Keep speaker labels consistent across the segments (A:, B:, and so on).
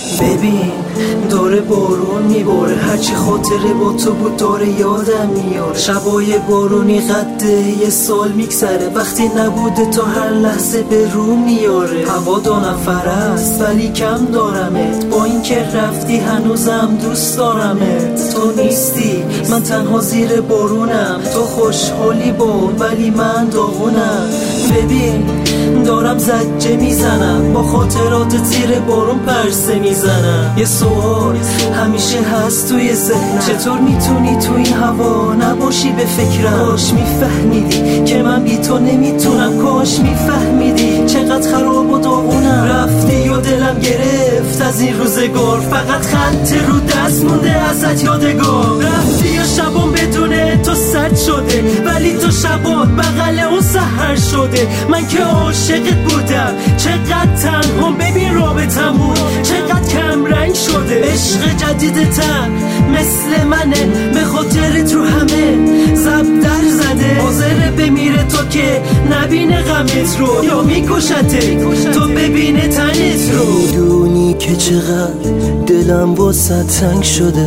A: ببین داره بارون میباره، هرچی خاطره با تو بود داره یادم میاره. شبای بارونی قده یه سال میگذره، وقتی نبوده تا هر لحظه به رو میاره. هوا 2 نفر است ولی کم دارمت، با این که رفتی هنوزم دوست دارمت. تو نیستی من تنها زیر بارونم، تو خوشحالی بود ولی من داغونم. ببین دارم زجه میزنم، با خاطرات زیر بارون پرسه میزنم. یه سوال همیشه هست توی ذهنم، چطور میتونی تو این هوا نباشی به فکرم؟ کاش میفهمیدی که من بی تو نمیتونم، کاش میفهمیدی چقدر خراب و داغونم. رفتی و دلم گرفت از این روزگار، فقط خط رو دست مونده ازت یادگار. رفتی و شبام بدونه تو سرد شده، ولی تو شبات بغل اون سحر شده. من که عاشقت بودم چقدر تنهام، ببین رابطمون چقدر کم رنگ شده. عشق جدیدتن مثل منه، به خاطرت رو همه زب در زده. حاضره بمیره تو که نبینه غمت رو، یا میکشته تو ببینه تنت رو.
B: میدونی که چقدر دلم واسه تنگ شده،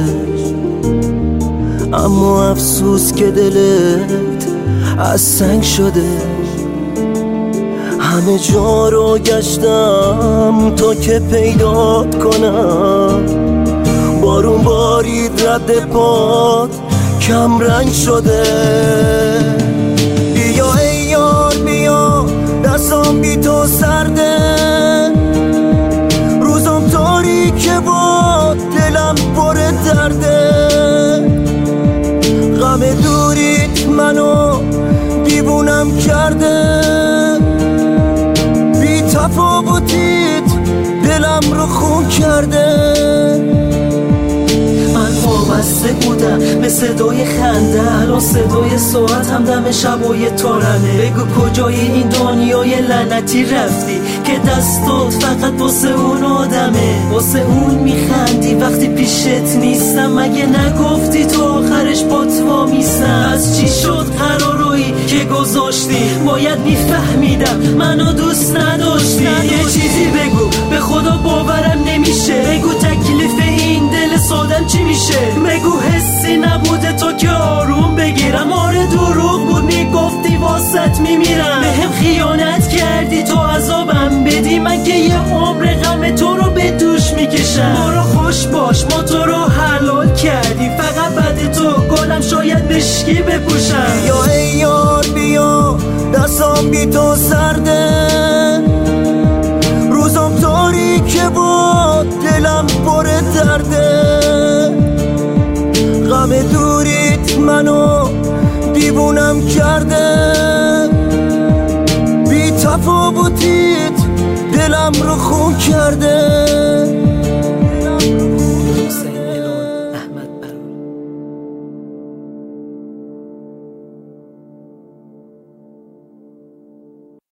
B: اما افسوس که دلت از سنگ شده. همه جا رو گشتم تا که پیدات کنم، بارون بارید رد پات کم رنگ شده. بیا ای یار بیا، دستام بی تو سرده، روزم تاریکه با دلم پر درده. غم دوریت منو دیوونم کرده، بی تفاوتیت دلم رو خون کرده.
A: من وابسته بودم به صدای خنده، الان صدای ساعت هم دم شبای تارمه. بگو کجای این دنیای لعنتی رفتی که دستات فقط واسه اون آدمه، واسه اون میخندی وقتی پیشت نیستم. مگه نگفتی تو آخرش با تو میستم؟ از چی شد قرارایی که گذاشتی؟ باید میفهمیدم منو دوست نداشتی. یه چیزی بگو به خدا باورم نمیشه، بگو تکلیف این دل سادم چی میشه؟ بگو حسی نبوده تو که آروم بگیرم؟ آره دروغ بود میگفتی واسط میمیرم، بهم خیانت کردی تو عذابم بدی. من که یه عمر غم تو رو به دوش میکشم. برو خوش باش ما تو رو حلال کردی، فقط بعد تو گلم شاید مشکی بپوشم.
B: یا ای یار بیا، دستام بی تو سرده، روزم تاریکه با دلم پر درده. غم دوریت منو دیوونم کرده، بی تفاوتیت دلم رو خون کرده.